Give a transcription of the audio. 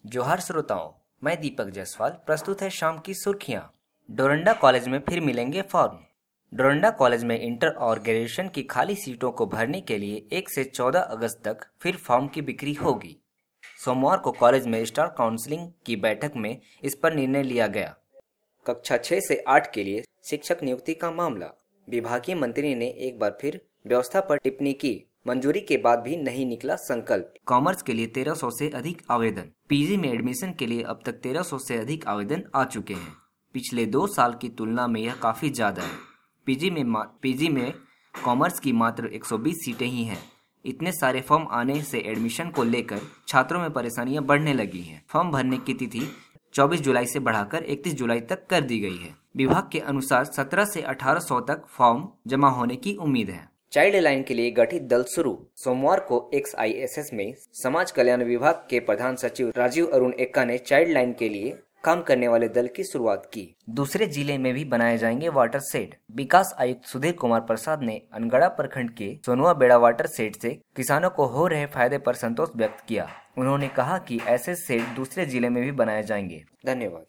जोहार श्रोताओं, मैं दीपक जायसवाल। प्रस्तुत है शाम की सुर्खियां। डोरंडा कॉलेज में फिर मिलेंगे फॉर्म। डोरंडा कॉलेज में इंटर और ग्रेजुएशन की खाली सीटों को भरने के लिए 1 से 14 अगस्त तक फिर फॉर्म की बिक्री होगी। सोमवार को कॉलेज में स्टाफ काउंसिलिंग की बैठक में इस पर निर्णय लिया गया। कक्षा 6 से 8 के लिए शिक्षक नियुक्ति का मामला, विभागीय मंत्री ने एक बार फिर व्यवस्था पर टिप्पणी की। मंजूरी के बाद भी नहीं निकला संकल्प। कॉमर्स के लिए 1300 से अधिक आवेदन। पीजी में एडमिशन के लिए अब तक 1300 से अधिक आवेदन आ चुके हैं। पिछले 2 साल की तुलना में यह काफी ज्यादा है। पीजी में कॉमर्स की मात्र 120 सीटें ही हैं। इतने सारे फॉर्म आने से एडमिशन को लेकर छात्रों में परेशानियां बढ़ने लगी हैं। फॉर्म भरने की तिथि 24 जुलाई से बढ़ाकर 31 जुलाई तक कर दी गई है। विभाग के अनुसार 17 से 1800 तक फॉर्म जमा होने की उम्मीद है। चाइल्ड लाइन के लिए गठित दल शुरू। सोमवार को XISS में समाज कल्याण विभाग के प्रधान सचिव राजीव अरुण एक्का ने चाइल्ड लाइन के लिए काम करने वाले दल की शुरुआत की। दूसरे जिले में भी बनाए जाएंगे वाटर शेड। विकास आयुक्त सुधीर कुमार प्रसाद ने अनगढ़ा प्रखंड के सोनुआ बेड़ा वाटर शेड से किसानों को हो रहे फायदे पर संतोष व्यक्त किया। उन्होंने कहा कि ऐसे शेड दूसरे जिले में भी बनाए जाएंगे। धन्यवाद।